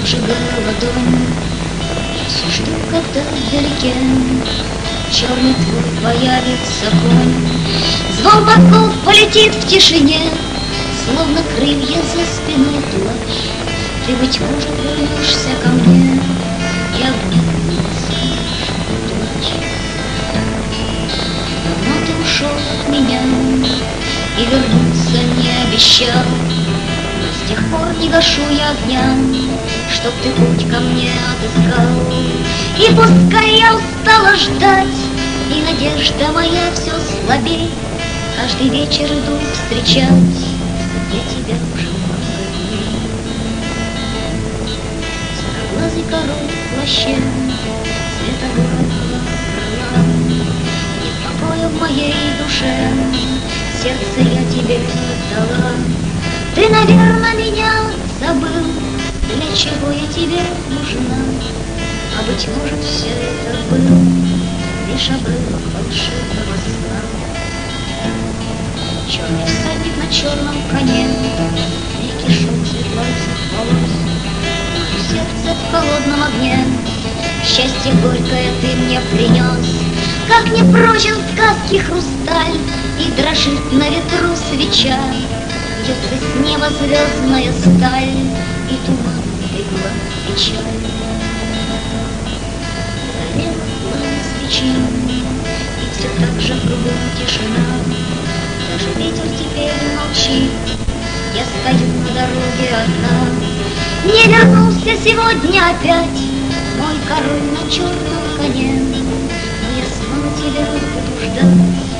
обжигала дом. Я все жду, когда вдалеке черный твой появится конь. Звон подков полетит в тишине, словно крылья за спиной плащ. Ты, быть может, вернешься ко мне и обнимешь плач. Давно ты ушел от меня и вернуться не обещал, но с тех пор не гашу я огня, чтоб ты путь ко мне отыскал. И пускай я устала ждать, и надежда моя все слабей, каждый вечер иду встречать я тебя уже много дней. Сероглазый король в плаще цвета городного крыла, нет покоя в моей душе, сердце я тебе отдала. Ты, наверное, меня забыл, для чего я тебе нужна, а быть может, все это был лишь обрывок волшебного сна. Черный всадник на черном коне, мягкий шум светлорусых волос, мое сердце в холодном огне, счастье горькое ты мне принес. Как не прочен в сказке хрусталь, и дрожит на ветру свеча, льется с неба звездная сталь, и туман легла печаль. Горело пламя свечи, и все так же кругом тишина. Даже ветер теперь молчит, я стою на дороге одна. Не вернулся сегодня опять мой король на черном коне, но я снова тебя буду ждать.